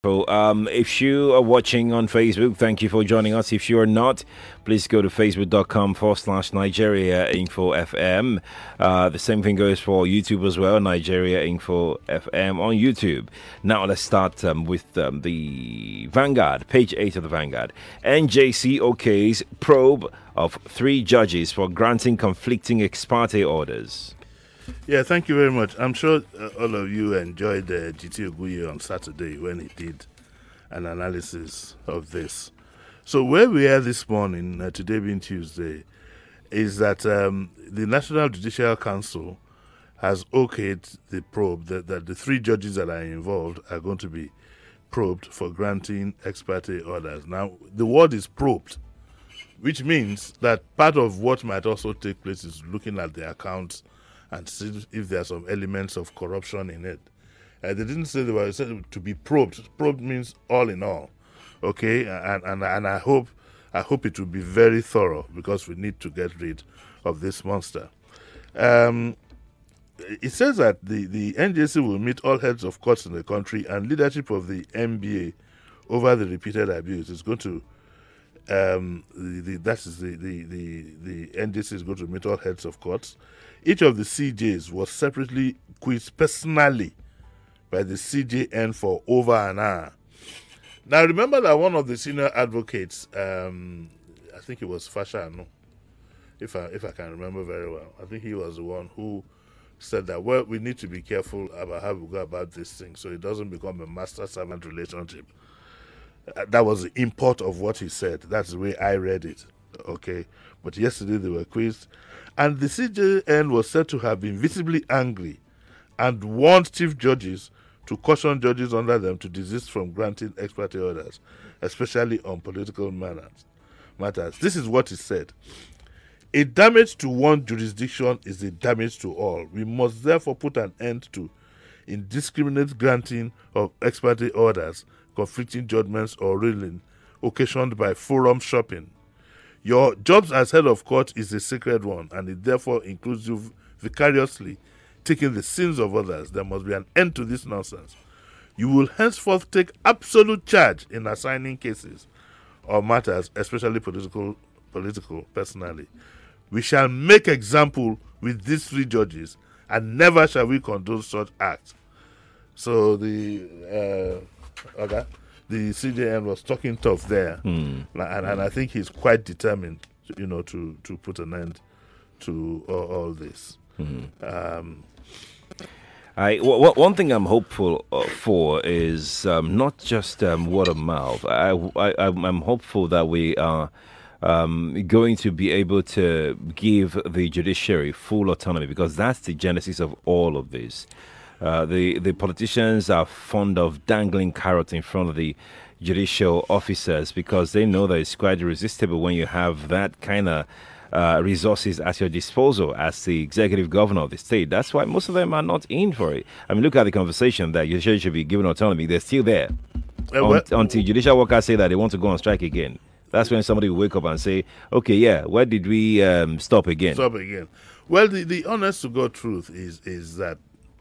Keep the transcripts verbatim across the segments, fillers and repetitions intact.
So, um, if you are watching on Facebook, thank you for joining us. If you are not, please go to facebook.com forward slash Nigeria Info F M. Uh, the same thing goes for YouTube as well, Nigeria Info F M on YouTube. Now, let's start um, with um, the Vanguard, page eight of the Vanguard. N J C OK's probe of three judges for granting conflicting ex parte orders. Yeah, thank you very much. I'm sure uh, all of you enjoyed uh, G T Oguye on Saturday when he did an analysis of this. So where we are this morning, uh, today being Tuesday, is that um, the National Judicial Council has okayed the probe, that, that the three judges that are involved are going to be probed for granting ex parte orders. Now, the word is probed, which means that part of what might also take place is looking at the accounts and see if there are some elements of corruption in it. Uh, they didn't say they were said to be probed. Probed means all in all, okay? And and and I hope I hope it will be very thorough because we need to get rid of this monster. Um, it says that the the N J C will meet all heads of courts in the country and leadership of the N B A over the repeated abuse. It's going to um, the, the that is the the the the N J C is going to meet all heads of courts. Each of the C Js was separately quizzed personally by the C J N for over an hour. Now, remember that one of the senior advocates, um, I think it was Fashanu, if I if I can remember very well, I think he was the one who said that, well, we need to be careful about how we go about this thing so it doesn't become a master-servant relationship. Uh, that was the import of what he said. That's the way I read it, okay? But yesterday they were quizzed. And the C J N was said to have been visibly angry and warned chief judges to caution judges under them to desist from granting ex parte orders, especially on political matters. matters. This is what he said. A damage to one jurisdiction is a damage to all. We must therefore put an end to indiscriminate granting of ex parte orders, conflicting judgments or ruling occasioned by forum shopping. Your job as head of court is a sacred one, and it therefore includes you vicariously taking the sins of others. There must be an end to this nonsense. You will henceforth take absolute charge in assigning cases or matters, especially political, political, personally. We shall make example with these three judges, and never shall we condone such acts. So the uh, okay. The C J N was talking tough there, mm. and, and I think he's quite determined, you know, to, to put an end to all, all this. Mm. Um, I w- one thing I'm hopeful uh, for is um, not just um, word of mouth. I, I I'm hopeful that we are um, going to be able to give the judiciary full autonomy, because that's the genesis of all of this. Uh, the, the politicians are fond of dangling carrots in front of the judicial officers because they know that it's quite irresistible when you have that kind of uh, resources at your disposal as the executive governor of the state. That's why most of them are not in for it. I mean, look at the conversation that you should be given autonomy. They're still there uh, Un- until judicial workers say that they want to go on strike again. That's when somebody will wake up and say, okay, yeah, where did we um, stop again? Stop again. Well, the, the honest to God truth is is that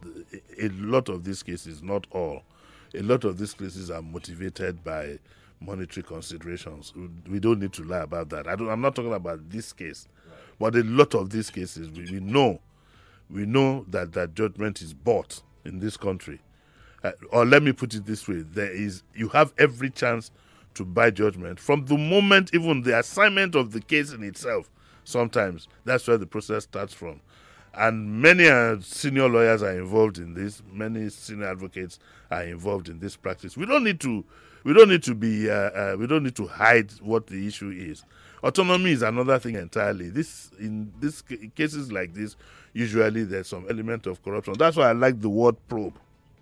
a lot of these cases, not all, a lot of these cases are motivated by monetary considerations. We don't need to lie about that. I don't, I'm not talking about this case, right. But a lot of these cases, we, we know, we know that that judgment is bought in this country. Uh, or let me put it this way: there is, you have every chance to buy judgment from the moment, even the assignment of the case in itself. Sometimes that's where the process starts from. And many uh, senior lawyers are involved in this. Many senior advocates are involved in this practice. We don't need to, we don't need to be, uh, uh, we don't need to hide what the issue is. Autonomy is another thing entirely. This in this in cases like this, usually there's some element of corruption. That's why I like the word probe.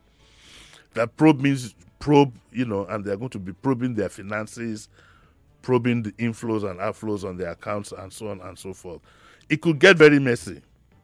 That probe means probe, you know, and they're going to be probing their finances, probing the inflows and outflows on their accounts, and so on and so forth. It could get very messy.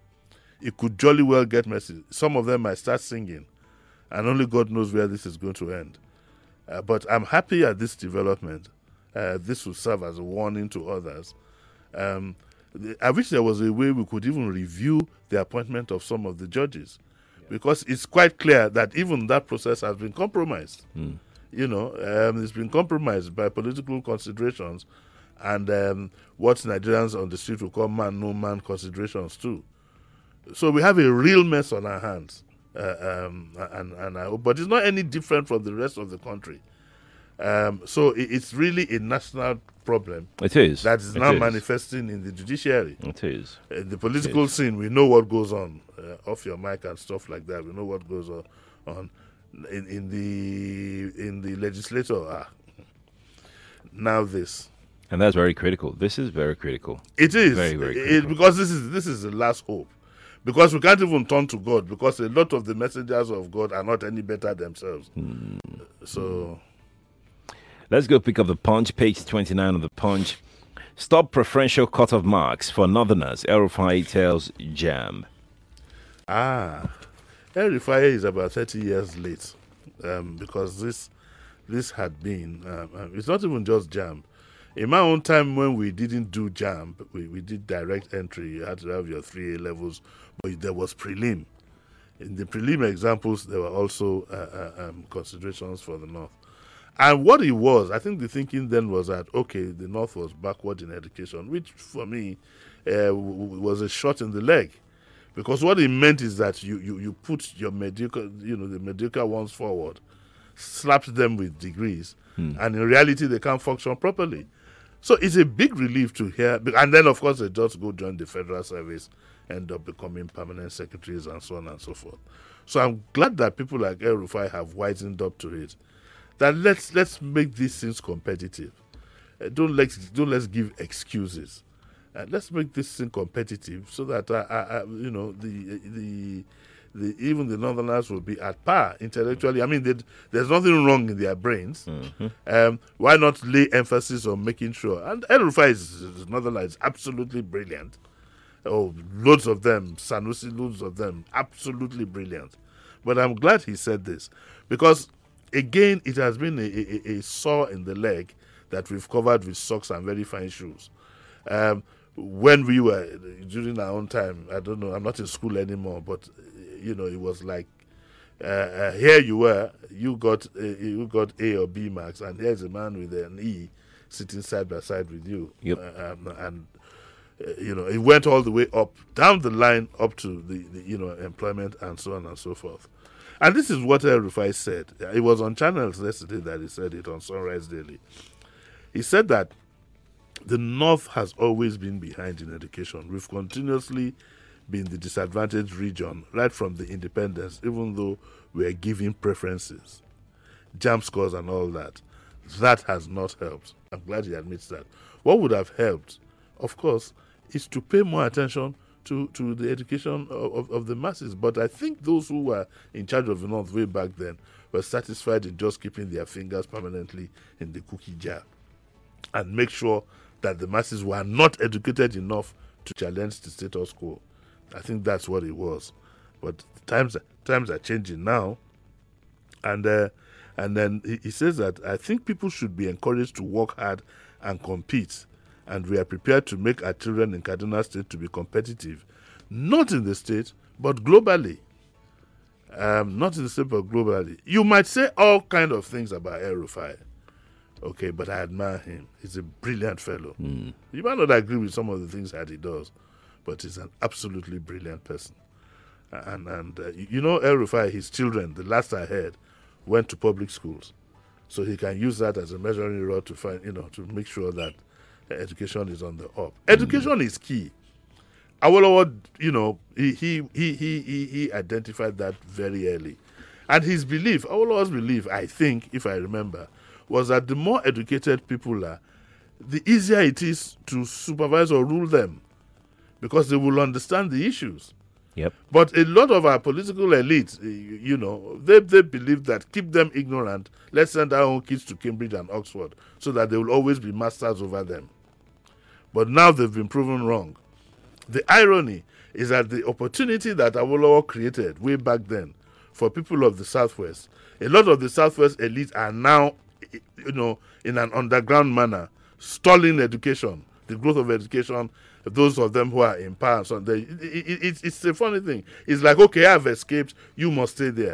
It could jolly well get messy. Some of them might start singing, and only God knows where this is going to end. Uh, but I'm happy at this development. Uh, this will serve as a warning to others. Um, I wish there was a way we could even review the appointment of some of the judges, yeah. Because it's quite clear that even that process has been compromised. Mm. You know, um, it's been compromised by political considerations and um, what Nigerians on the street will call man, no man considerations too. So we have a real mess on our hands. Uh, um, and, and I, but it's not any different from the rest of the country. Um, so it, it's really a national problem. It is. That is it now is. manifesting in the judiciary. It is. In the political scene, we know what goes on uh, off your mic and stuff like that. We know what goes on, on in, in the in the legislature. Ah, now this. And that's very critical. This is very critical. It is. Very, very it, critical. because this is this is the last hope. Because we can't even turn to God, because a lot of the messengers of God are not any better themselves. Mm. So, let's go pick up the Punch, page twenty-nine of the Punch. Stop preferential cut-off marks for Northerners, El-Rufai tells Jam. Ah, El-Rufai is about thirty years late, um, because this this had been, um, it's not even just Jam. In my own time, when we didn't do Jam, we, we did direct entry. You had to have your three A levels, but there was prelim. In the prelim examples, there were also uh, uh, um, considerations for the North. And what it was, I think the thinking then was that, okay, the North was backward in education, which for me uh, w- was a shot in the leg. Because what it meant is that you, you, you put your mediocre, you know, the mediocre ones forward, slapped them with degrees, hmm. and in reality, they can't function properly. So it's a big relief to hear. And then, of course, they just go join the federal service, end up becoming permanent secretaries and so on and so forth. So I'm glad that people like El-Rufai have wisened up to it. That let's let's make these things competitive. Uh, don't let's don't let's give excuses. Uh, let's make this thing competitive so that uh, uh, you know the the the even the Northerners will be at par intellectually. I mean, there's nothing wrong in their brains. Mm-hmm. Um, why not lay emphasis on making sure? And El-Rufai is, is Northerner is absolutely brilliant. Oh, loads of them, Sanusi, loads of them, absolutely brilliant. But I'm glad he said this, because again, it has been a, a, a saw in the leg that we've covered with socks and very fine shoes. Um, when we were, during our own time, I don't know, I'm not in school anymore, but, you know, it was like, uh, uh, here you were, you got, uh, you got A or B marks, and here's a man with an E sitting side by side with you. Yep. Uh, um, and, uh, you know, it went all the way up, down the line, up to the, the you know, employment and so on and so forth. And this is what El-Rufai said. It was on channels yesterday that he said it, on Sunrise Daily. He said that the North has always been behind in education. We've continuously been the disadvantaged region right from the independence, even though we're giving preferences, jam scores and all that. That has not helped. I'm glad he admits that. What would have helped, of course, is to pay more attention to, to the education of, of, of the masses. But I think those who were in charge of the North way back then were satisfied in just keeping their fingers permanently in the cookie jar and make sure that the masses were not educated enough to challenge the status quo. I think that's what it was. But times times are changing now. And uh, and then he, he says that I think people should be encouraged to work hard and compete. And we are prepared to make our children in Kaduna State to be competitive. Not in the state, but globally. Um, not in the state, but globally. You might say all kind of things about El-Rufai. Okay, but I admire him. He's a brilliant fellow. Mm. You might not agree with some of the things that he does, but he's an absolutely brilliant person. And, and uh, you, you know El-Rufai, his children, the last I heard, went to public schools. So he can use that as a measuring rod to find, you know, to make sure that education is on the up. Education mm. is key. Awolowo, you know, he, he, he, he, he, he identified that very early. And his belief, Awolowo's belief, I think, if I remember, was that the more educated people are, the easier it is to supervise or rule them, because they will understand the issues. Yep. But a lot of our political elite, you know, they, they believe that keep them ignorant, let's send our own kids to Cambridge and Oxford so that they will always be masters over them. But now they've been proven wrong. The irony is that the opportunity that Awolowo created way back then for people of the Southwest, a lot of the Southwest elites are now, you know, in an underground manner, stalling education, the growth of education, those of them who are in power. So they, it, it, it's a funny thing. It's like, okay, I've escaped, you must stay there.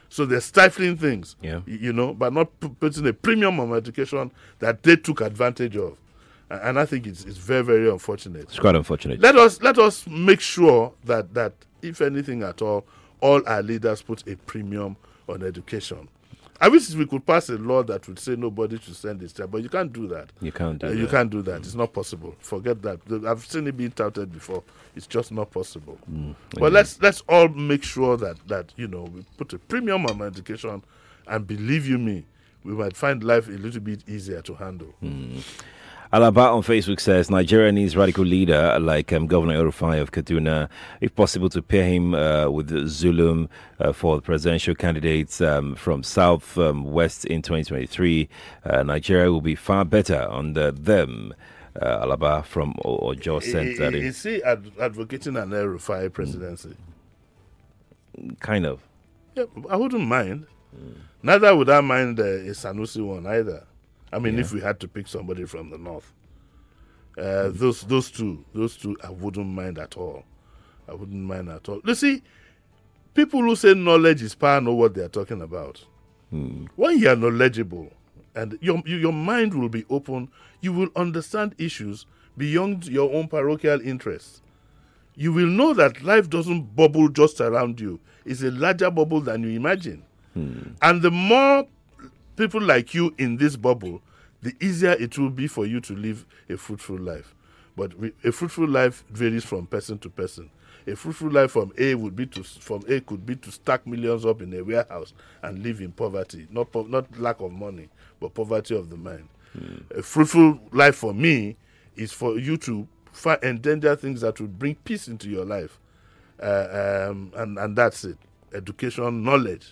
So they're stifling things, Yeah. y- you know, but not pu- putting a premium on education that they took advantage of. A- And I think it's, it's very, very unfortunate. It's quite unfortunate. Let us let us make sure that, that, if anything at all, all our leaders put a premium on education. I wish we could pass a law that would say nobody should send his child, but you can't do that. You can't do Uh, that. You can't do that. It's not possible. Forget that. The- I've seen it being touted before. It's just not possible. Mm, But let's let's all make sure that that you know we put a premium on education, and believe you me, we might find life a little bit easier to handle. Alaba on Facebook says Nigeria needs radical leader like um, Governor El-Rufai of Kaduna, if possible, to pair him uh, with Zulum uh, for the presidential candidates um, from South um, West in twenty twenty-three. Uh, Nigeria will be far better under them. Uh, Alaba from O- Ojo sent that in. Is he ad- advocating an El-Rufai presidency? Kind of. Yeah, I wouldn't mind. Neither would I mind uh, a Sanusi one either. I mean, Yeah. if we had to pick somebody from the north, uh, those those two, those two, I wouldn't mind at all. I wouldn't mind at all. You see, people who say knowledge is power know what they are talking about. When you are knowledgeable and your you, your mind will be open, you will understand issues beyond your own parochial interests. You will know that life doesn't bubble just around you. It's a larger bubble than you imagine. And the more people like you in this bubble, the easier it will be for you to live a fruitful life. But we, a fruitful life varies from person to person. A fruitful life from A would be to from A could be to stack millions up in a warehouse and live in poverty, not po- not lack of money, but poverty of the mind. A fruitful life for me is for you to find endanger things that would bring peace into your life, uh, um, and and that's it. Education, knowledge,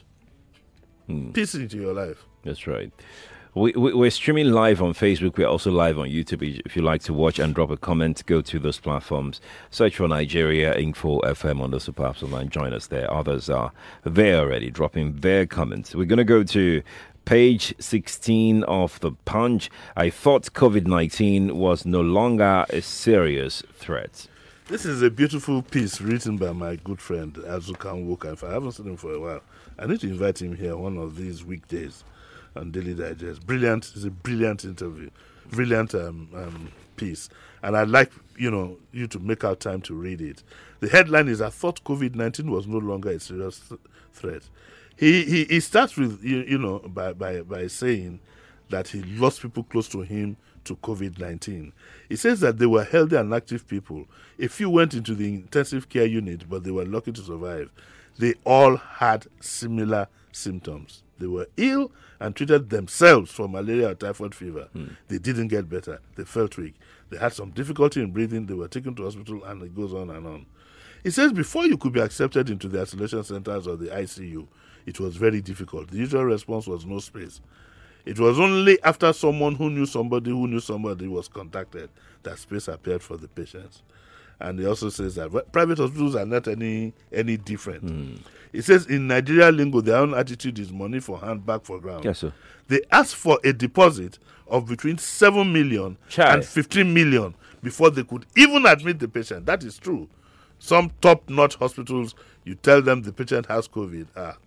peace into your life. That's right. We, we, we're streaming live on Facebook. We're also live on YouTube. If you'd like to watch and drop a comment, go to those platforms. Search for Nigeria Info F M on the Super Apps Online. Join us there. Others are there already, dropping their comments. We're going to go to page sixteen of the Punch. I thought COVID nineteen was no longer a serious threat. This is a beautiful piece written by my good friend Azukan Woka. If I haven't seen him for a while, I need to invite him here one of these weekdays on Daily Digest. Brilliant. It's a brilliant interview, brilliant um, um, piece. And I'd like, you know, you to make out time to read it. The headline is, I thought COVID nineteen was no longer a serious th- threat. He, he he starts with, you, you know, by, by, by saying that he lost people close to him to COVID nineteen. He says that they were healthy and active people. A few went into the intensive care unit, but they were lucky to survive. They all had similar symptoms. They were ill and treated themselves for malaria or typhoid fever. They didn't get better. They felt weak. They had some difficulty in breathing. They were taken to hospital, and it goes on and on. He says before you could be accepted into the isolation centers or the I C U, it was very difficult. The usual response was no space. It was only after someone who knew somebody who knew somebody was contacted that space appeared for the patients. And he also says that private hospitals are not any any different. Mm. He says in Nigeria lingo, their own attitude is money for hand, back for ground. Yes, sir. They asked for a deposit of between seven million Chai. and fifteen million before they could even admit the patient. That is true. Some top-notch hospitals, you tell them the patient has COVID. Ah.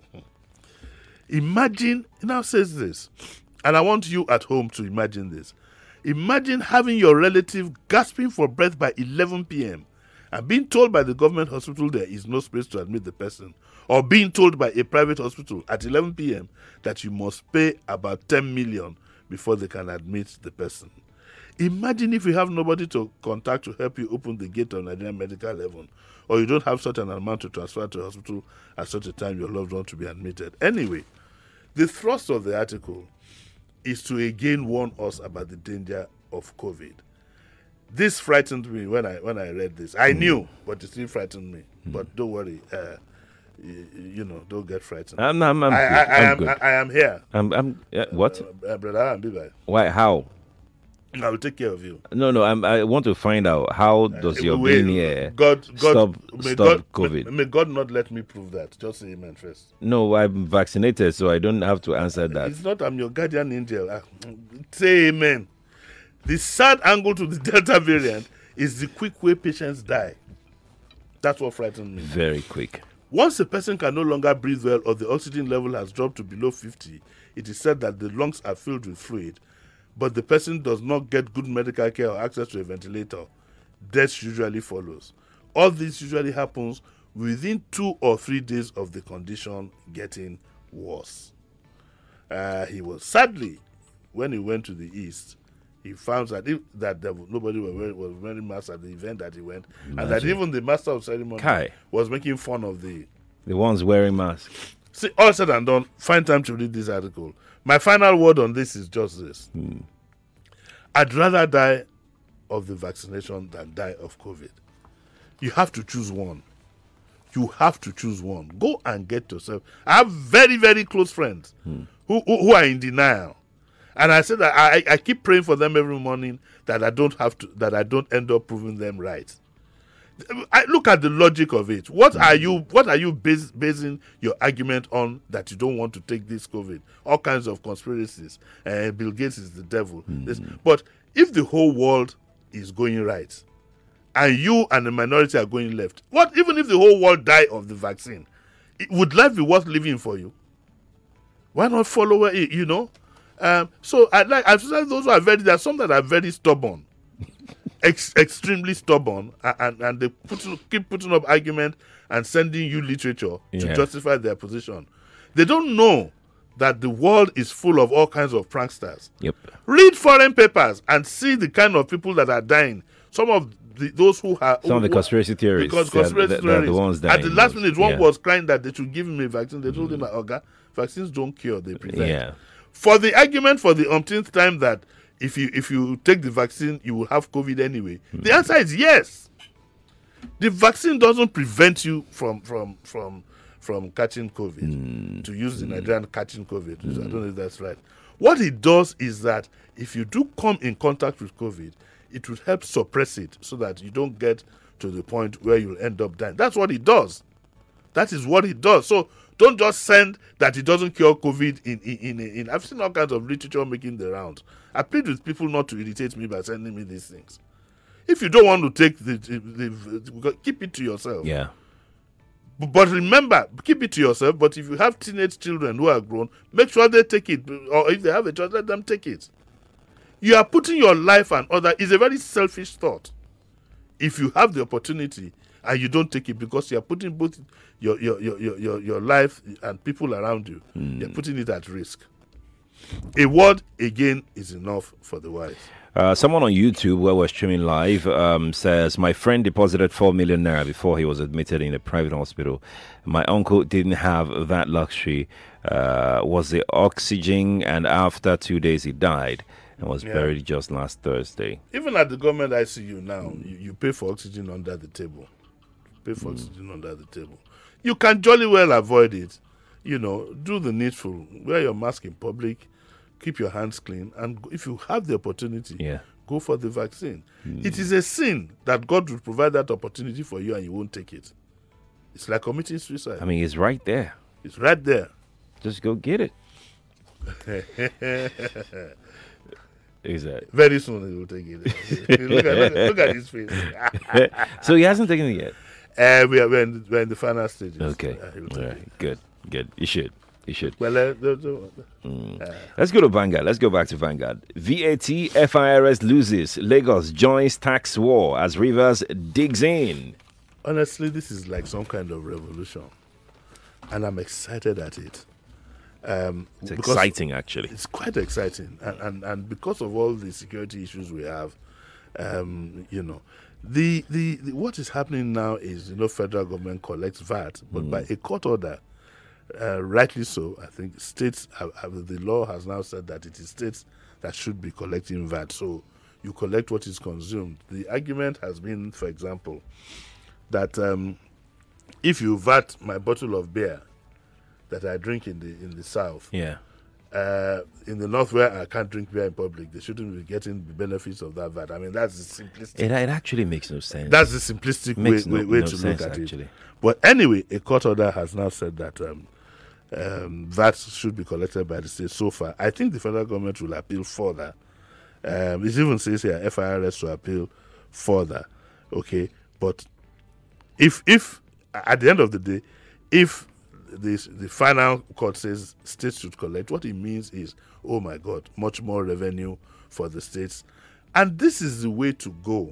Imagine, he now says this, and I want you at home to imagine this. Imagine having your relative gasping for breath by eleven p.m. and being told by the government hospital there is no space to admit the person, or being told by a private hospital at eleven p.m. that you must pay about ten million before they can admit the person. Imagine if you have nobody to contact to help you open the gate of Nigerian medical heaven, or you don't have such an amount to transfer to a hospital at such a time your loved one to be admitted. Anyway, the thrust of the article is to again warn us about the danger of COVID. This frightened me when I when I read this. I mm. knew, but it still frightened me. Mm. But don't worry, uh, you, you know, don't get frightened. I'm, I'm, I'm I, good. I, I, I'm am, good. I, I am here. I'm, I'm, uh, what? Uh, uh, brother, I'm Bibai. Why? How? I will take care of you. No, no. I'm, I want to find out how does Uh, your wait, being here God, God, stop may stop God, COVID? May, may God not let me prove that. Just say amen first. No, I'm vaccinated, so I don't have to answer that. It's not I'm your guardian angel. Ah, say amen. The sad angle to the Delta variant is the quick way patients die. That's what frightened me. Very quick. Once a person can no longer breathe well or the oxygen level has dropped to below fifty, it is said that the lungs are filled with fluid, but the person does not get good medical care or access to a ventilator. Death usually follows. All this usually happens within two or three days of the condition getting worse. Uh, he was sadly, when he went to the east, he found that if, that there was, nobody was wearing, was wearing masks at the event that he went, Imagine. and that even the master of ceremony Kai. was making fun of the the ones wearing masks. See, all said and done, find time to read this article. My final word on this is just this: Hmm. I'd rather die of the vaccination than die of COVID. You have to choose one. You have to choose one. Go and get yourself. I have very, very close friends Hmm. who, who who are in denial. And I said that I, I keep praying for them every morning that I don't have to, that I don't end up proving them right. I look at the logic of it. What are you what are you base, basing your argument on that you don't want to take this COVID? All kinds of conspiracies. Uh, Bill Gates is the devil. Mm. This, but if the whole world is going right and you and the minority are going left, what even if the whole world die of the vaccine? It, would life be worth living for you? Why not follow it, you know? Um, so I like I've said those who are very there are some that are very stubborn, ex- extremely stubborn, and, and, and they put, keep putting up argument and sending you literature yeah. to justify their position. They don't know that the world is full of all kinds of pranksters. Yep. Read foreign papers and see the kind of people that are dying. Some of the, those who are some of the conspiracy theories. Because conspiracy they're, theories. They're the ones dying. At the last minute, one yeah. was crying that they should give him a vaccine. They told mm. him, "Oga, vaccines don't cure; they prevent." Yeah. For the argument for the umpteenth time that if you if you take the vaccine, you will have COVID anyway. Mm. The answer is yes. The vaccine doesn't prevent you from from from from catching COVID. Mm. To use the Nigerian catching COVID, mm. I don't know if that's right. What it does is that if you do come in contact with COVID, it will help suppress it so that you don't get to the point where you'll end up dying. That's what it does. That is what it does. So don't just send that it doesn't cure COVID in in, in, in I've seen all kinds of literature making the rounds. I plead with people not to irritate me by sending me these things. If you don't want to take the, the, the, the keep it to yourself. Yeah. But, but remember, keep it to yourself. But if you have teenage children who are grown, make sure they take it. Or if they have a child, let them take it. You are putting your life and other. It's a very selfish thought. If you have the opportunity and you don't take it because you are putting both your your your your, your, your life and people around you, mm. you're putting it at risk. A word again is enough for the wise. Uh, someone on YouTube, where we're streaming live, um, says, my friend deposited four million naira before he was admitted in a private hospital. My uncle didn't have that luxury, uh, was the oxygen, and after two days he died and was yeah. buried just last Thursday. Even at the government I C U now, mm. you, you pay for oxygen under the table. Pay for mm. oxygen under the table. You can jolly well avoid it. You know, do the needful. Wear your mask in public. Keep your hands clean, and if you have the opportunity, yeah. go for the vaccine. Mm. It is a sin that God will provide that opportunity for you and you won't take it. It's like committing suicide. I mean, it's right there. It's right there. Just go get it. Exactly. Very soon he will take it. look, at, look, look at his face. So he hasn't taken it yet? Uh, we are, we're, in, we're in the final stages. Okay. Uh, All right. Good. Good. You should. You should. Well, uh, uh, mm. uh, let's go to Vanguard. Let's go back to Vanguard. V A T F I R S loses. Lagos joins tax war as Rivers digs in. Honestly, this is like some kind of revolution, and I'm excited at it. Um, it's exciting, actually. It's quite exciting, and, and and because of all the security issues we have, um, you know, the, the the what is happening now is, you know, federal government collects V A T, but mm. by a court order. Uh, rightly so, I think states, have, have, the law has now said that it is states that should be collecting V A T. So you collect what is consumed. The argument has been, for example, that um, if you V A T my bottle of beer that I drink in the in the south, yeah, uh, in the north where I can't drink beer in public, they shouldn't be getting the benefits of that V A T. I mean, that's the simplistic. It, it actually makes no sense. That's the simplistic way, no, way, way no to sense, look at actually. it. But anyway, a court order has now said that um, um, V A T should be collected by the state. So far, I think the federal government will appeal further. Um, it even says here F I R S to appeal further. Okay, but if if at the end of the day, if this the final court says states should collect, what it means is, oh my God, much more revenue for the states. And this is the way to go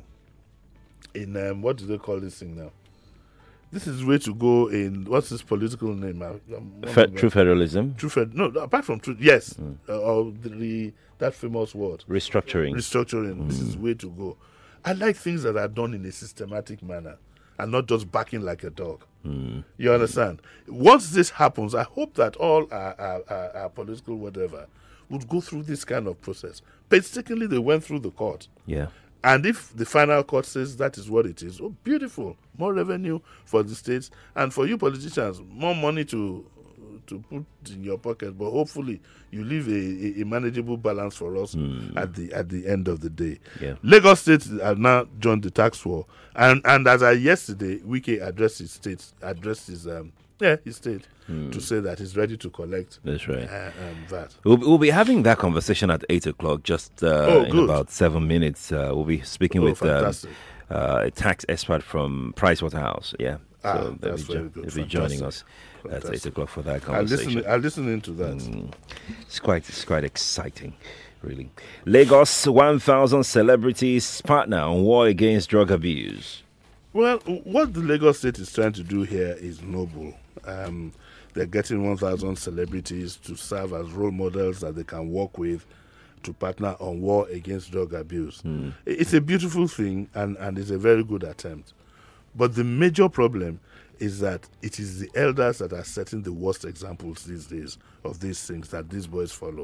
in, um, what do they call this thing now? This is the way to go in, what's this political name? Um, Fe- true federalism? True fed, no, apart from true, yes, mm. uh, or the, the, that famous word. Restructuring. Restructuring, mm. This is the way to go. I like things that are done in a systematic manner and not just barking like a dog. Mm. You understand? Once this happens, I hope that all our, our, our, our political whatever would go through this kind of process. Painstakingly, they went through the court. Yeah. And if the final court says that is what it is, oh, beautiful. More revenue for the states. And for you politicians, more money to to put in your pocket. But hopefully, you leave a, a, a manageable balance for us mm. at the at the end of the day. Yeah. Lagos State have now joined the tax war. And and as I yesterday, Wike addressed his state, addressed his, um, yeah, his state. Hmm. to say that he's ready to collect. That's right. Uh, um, that. We'll, we'll be having that conversation at eight o'clock, just uh, oh, in about seven minutes. Uh, we'll be speaking oh, with um, uh, a tax expert from Pricewaterhouse. Yeah. Ah, so that's they'll very good. They'll be joining us Fantastic. at eight o'clock for that conversation. I'll listen, I'll listen into that. Mm. It's quite, it's quite exciting, really. Lagos, one thousand celebrities partner on war against drug abuse. Well, what the Lagos State is trying to do here is noble. Um, They're getting one thousand celebrities to serve as role models that they can work with to partner on war against drug abuse. Mm. It's a beautiful thing, and, and it's a very good attempt. But the major problem is that it is the elders that are setting the worst examples these days of these things that these boys follow.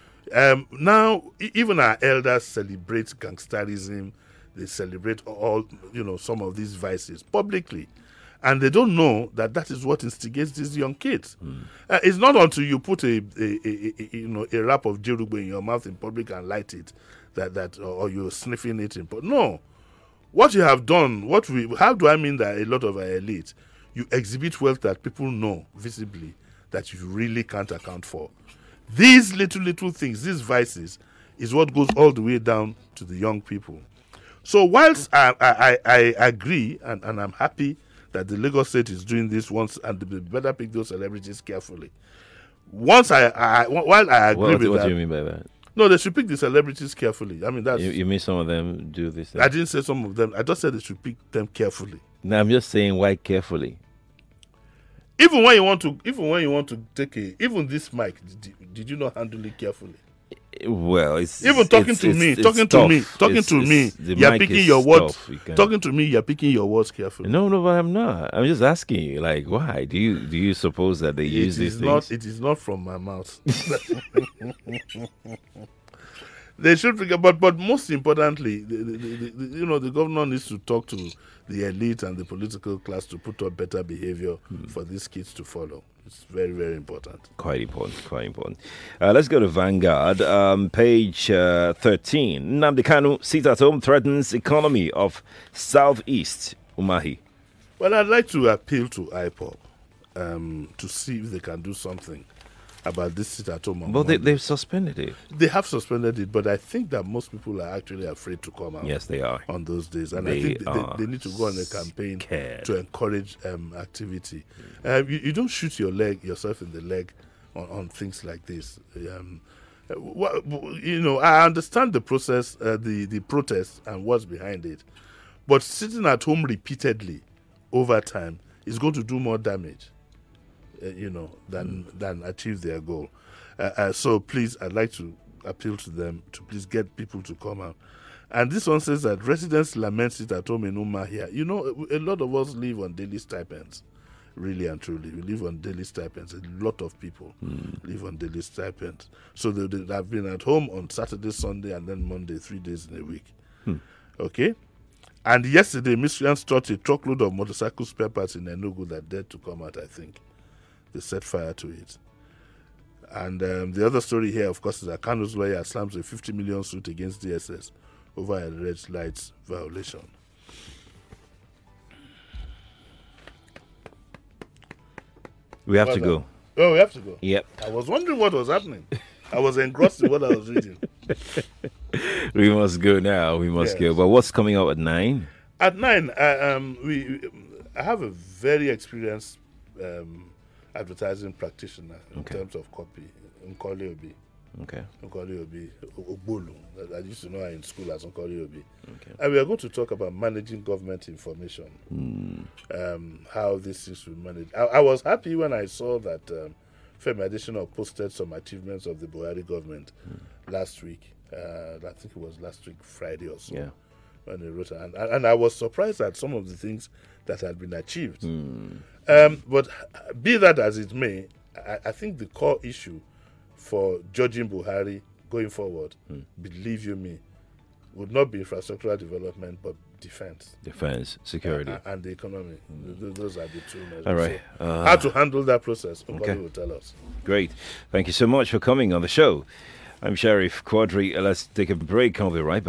Um, now, even our elders celebrate gangsterism. They celebrate all, you know, some of these vices publicly. And they don't know that that is what instigates these young kids. Mm. Uh, it's not until you put a, a, a, a you know a wrap of jerugbe in your mouth in public and light it that that or you're sniffing it in public. No, what you have done, what we how do I mean that a lot of our elite, you exhibit wealth that people know visibly that you really can't account for. These little little things, these vices, is what goes all the way down to the young people. So whilst I I, I agree and, and I'm happy that the Lagos State is doing this once, and they better pick those celebrities carefully. Once I, I while I agree what, with what that, do you mean by that? No, they should pick the celebrities carefully. I mean, that's you, you mean some of them do this thing? I didn't say some of them. I just said they should pick them carefully. No, I'm just saying why carefully. Even when you want to, even when you want to take a, even this mic, did, did you not handle it carefully? Well, it's even talking it's, to it's, me, it's talking tough. to me, talking it's, to it's, me. You're picking your words. You talking to me, you're picking your words carefully. No, no, but I'm not. I'm just asking you, like, why do you do you suppose that they it use these not, things? It is not from my mouth. They should figure, but but most importantly, the, the, the, the, you know, the governor needs to talk to the elite and the political class to put up better behavior hmm. for these kids to follow. It's very, very important. Quite important, quite important. Uh, let's go to Vanguard, um, page uh, thirteen. Nnamdi Kanu, sit at home, threatens economy of Southeast Umahi. Well, I'd like to appeal to I P O B um, to see if they can do something about this sit at home. But they, they've suspended it. They have suspended it, but I think that most people are actually afraid to come out. Yes, they are. On those days. And they I think they, they need to go on a campaign scared. to encourage um, activity. Uh, you, you don't shoot your leg yourself in the leg on, on things like this. Um, what, you know, I understand the process, uh, the, the protest and what's behind it. But sitting at home repeatedly over time is going to do more damage. Uh, you know, than mm. than achieve their goal. Uh, uh, so please, I'd like to appeal to them to please get people to come out. And this one says that residents lament it at home in Umahia. You know, a lot of us live on daily stipends, really and truly. We live on daily stipends. A lot of people mm. live on daily stipends. So they, they have been at home on Saturday, Sunday, and then Monday, three days in a week. Hmm. Okay? And yesterday, miscreants thought a truckload of motorcycle spare parts in Enugu that dared to come out, I think. They set fire to it. And um, the other story here, of course, is that Kanu's lawyer slams a fifty million suit against D S S over a red lights violation. We have what to go. Oh, we have to go. Yep. I was wondering what was happening. I was engrossed in what I was reading. We must go now. We must yes. go. But what's coming up at nine? At nine, I, um, we I have a very experienced um, advertising practitioner in Okay. terms of copy, Nkoli Obi. Okay. Nkoli Obi, Ogbolu. I used to know her in school as Nkoli Obi. Okay. And we are going to talk about managing government information, Mm. um, how these things will manage. I, I was happy when I saw that um, Femi Adesina posted some achievements of the Buhari government last week. Uh, I think it was last week, Friday or so. Yeah. When he wrote, and, and I was surprised at some of the things that had been achieved. Mm. Um, but be that as it may, I, I think the core issue for judging Buhari going forward, believe you me, would not be infrastructural development but defense Defense, security. and, and the economy. Th- Those are the two measures. All right. So Uh, how to handle that process, Nkoli okay. will tell us. Great. Thank you so much for coming on the show. I'm Sheriff Quadri. Let's take a break. I'll be right back.